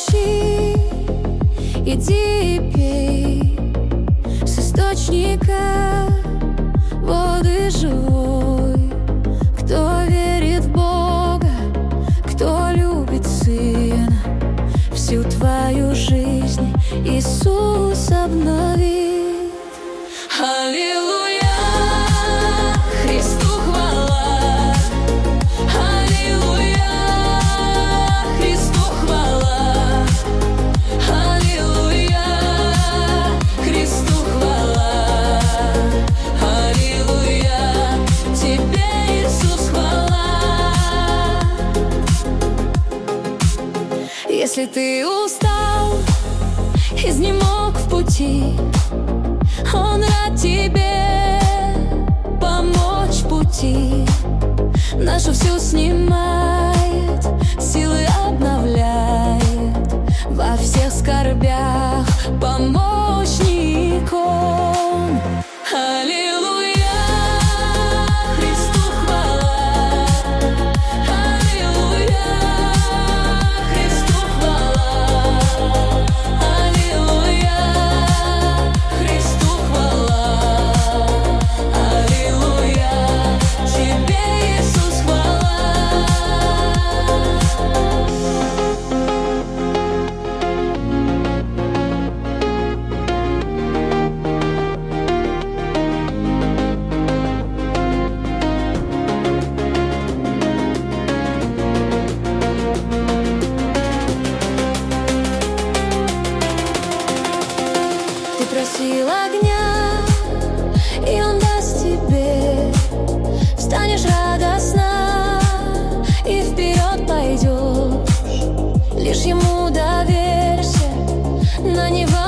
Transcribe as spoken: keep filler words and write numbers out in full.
ищи, иди и пей с источника воды живой. Кто верит в Бога, кто любит Сына, всю твою жизнь Иисус обновит. Аллилуйя, Христу хвала. Аллилуйя, Христу хвала. Аллилуйя, Христу хвала. Аллилуйя, тебе, Иисус, хвала. Если ты устал, изнемог в пути, Он рад тебе помочь в пути. Нашу всю снимает, силы обновляет, во всех скорбях помощник Он. Аллилуйя, Христу хвала. Аллилуйя, Христу хвала. Аллилуйя, Христу хвала. Аллилуйя, тебе, Иисус, хвала. Ты просил огня, и Он даст тебе. Встанешь радостно и вперед пойдешь. Лишь Ему доверься, на Него